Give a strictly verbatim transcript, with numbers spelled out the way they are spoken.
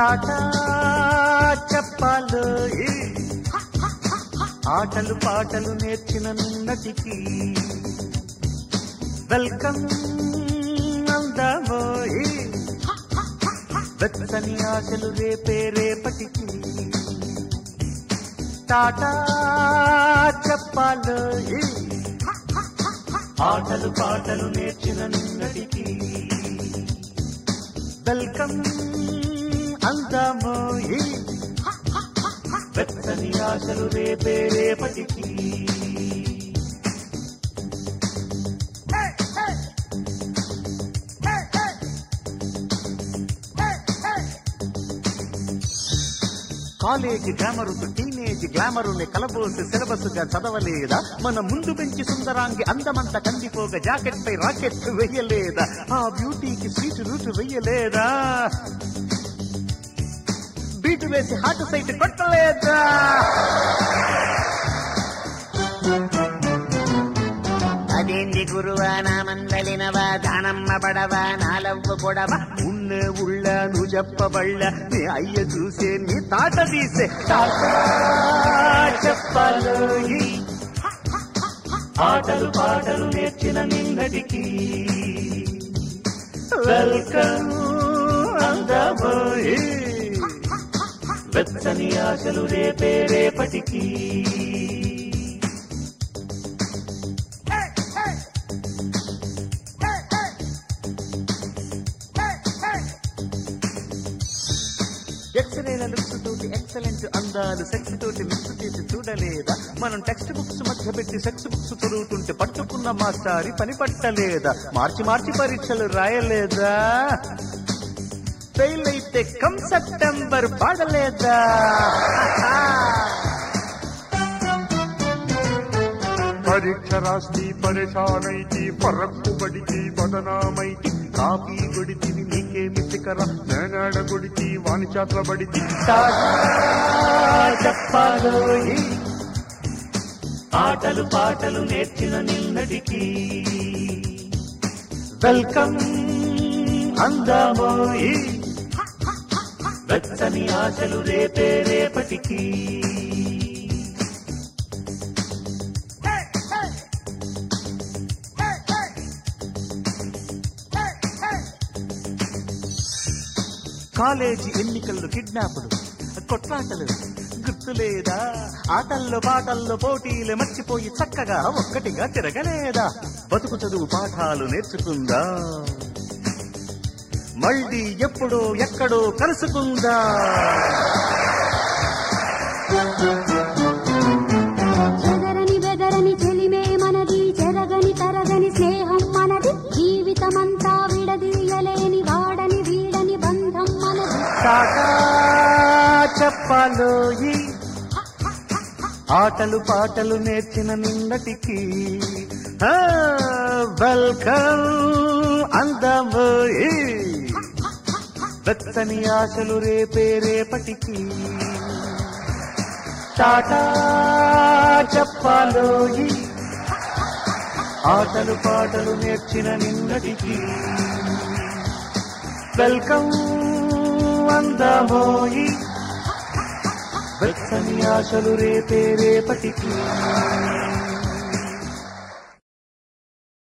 టాటా చెప్పాలో ఆటలు పాటలు నేర్చిన నిన్నటికి వెల్కమ్ అందామోయి వెచ్చని ఆశలు రేపే రేపటికి టాటా చెప్పాలో ఆటలు పాటలు నేర్చిన నిన్నటికి వెల్కమ్ అందామోయి వెచ్చని ఆశలు రేపే రేపటికి కాలేజీ గ్లామరు టీనేజ్ గ్లామరుని కలబోసి సిలబస్ గా చదవలేదా మన ముందు పెంచి సుందరాంగి అందమంత కందిపోగా జాకెట్ పై రాకెట్ వెయ్యలేదా ఆ బ్యూటీకి స్వీట్ రూట్ వెయ్యలేదా బీటు వేసి హార్ట్ సైట్ కొట్టలేదా అదేంది గురువా నా మందలినవా దానమ్మ బడవా నాలవ్వ పొడవా ఉన్నే ఉళ్ళ నువ్వు చెప్పబళ్ళ నీ అయ్య చూసే నీ తాట తీసే చెప్పాలో ఆటలు పాటలు నేర్చిన నిన్నటికి వెల్కమ్ అందబోయి వెచ్చని ఆశలు రేపే రేపటికి ఎక్సలెంట్ లుక్స్ తోటి ఎక్సలెంట్ అందాలు సెక్స్ తోటి మిక్స్ చేసి చూడలేదా మనం టెక్స్ట్ బుక్స్ మధ్య పెట్టి సెక్స్ బుక్స్ చదువుతుంటే పట్టుకున్న మాస్టారి పని పట్టలేదా మార్చి మార్చి పరీక్షలు రాయలేదా ఫెయిల్ అయితే కమ్ సెప్టెంబర్ పాడలేదా పరీక్ష రాసి పరేషానైతి పరక్కు బడికి బదనామైతి కాపీ కొడితి నీకేమి తికరా నేనాడ కొడితి వాణి చేతల బడితి చెప్పాలో ఆటలు పాటలు నేర్చిన నిన్నటికి వెల్కమ్ అందామోయి వెచ్చని ఆశలు రేపే రేపటికి కాలేజీ ఎన్నికల్లో కిడ్నాపులు కొట్లాటలు గుర్తులేదా ఆటల్లో పాటల్లో పోటీలు మర్చిపోయి చక్కగా ఒక్కటిగా తిరగలేదా బతుకు చదువు పాఠాలు నేర్చుకుందా మళ్ళీ ఎప్పుడో ఎక్కడో కలుసుకుందా చెదరని బెదరని చెలిమే మనది చెరగని తరగని స్నేహం మనది జీవితమంతా విడదీయలేని వాడని వీడని బంధం మనది టాటా చెప్పాలో ఆటలు పాటలు నేర్చిన నిన్నటికి వెల్కమ్ అందమోయి వెచ్చని ఆశలు రేపే రేపటికి టాటా చెప్పాలో ఆటలు పాటలు నేర్చిన నిన్నటికి వెల్కమ్ అందమోయి వెచ్చని ఆశలు రేపే రేపటికి